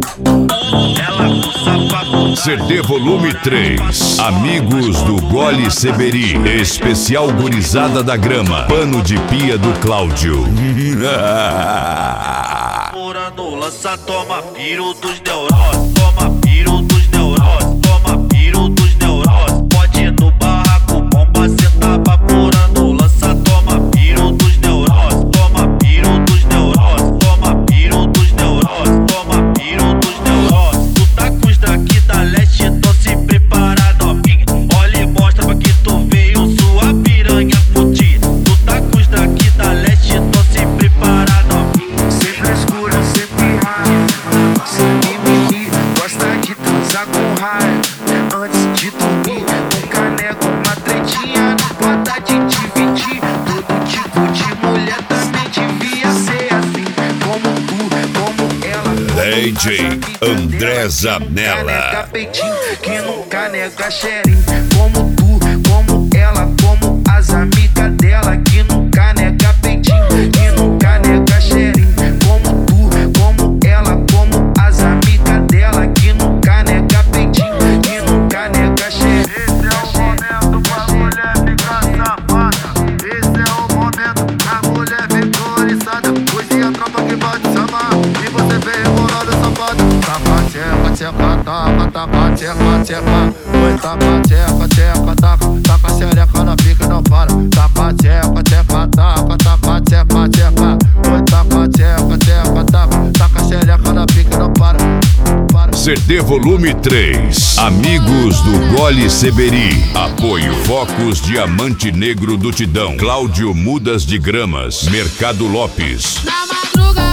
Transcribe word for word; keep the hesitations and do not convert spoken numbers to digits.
C D Volume três. Amigos do Gole Seberi. Especial Gurizada da Grama. Pano de pia do Cláudio. Morando lança, toma piro dos neuroses. Toma piro dos neuroses. Toma piro dos neuroses. Pode ir no barraco, bomba, cê tá vaporando lança. Toma piro dos neuroses. Toma piro dos neuroses. Toma piro dos neuroses. Toma piro dos neuroses. Tu tá com os daqui da leste, então se prepara, novinha. Olha e mostra pra que tu veio, sua piranha fudida. Tu tá com os daqui da leste, então se prepara, novinha. Sem frescura, sem pirraia, sem mimimi. Gosta de transar com raia antes de dormir. Nunca nego uma tretinha, não pode de dividir. Todo tipo de mulher também devia ser assim. Como tu, como ela. D J André Zanella. Que nunca nega xerinho. Como tu, como ela, como as amigas dela. Que nunca nega peitinho, que nunca nega xerinho. Como tu, como ela, como as amigas dela. Que nunca nega peitinho, que nunca nega xerinho. Esse é o momento pra mulher vem colorizada. Hoje é a tropa que vai te chamar e você vem rebolando safado. Tapa, tcheca, tcheca, tapa, tapa, tcheca, tcheca. Oi, tapa, tcheca, tcheca, taca. Taca xereca na pica e não para. Tapa, tcheca, tcheca, tapa, tapa, tcheca, tcheca. Oi, tapa, tcheca, tcheca, taca. Taca xereca na pica e não para. C D Volume três. Amigos do Gole Seberi. Apoio Focos Diamante Negro do Tidão. Cláudio Mudas de Gramas. Mercado Lopes. Na madrugada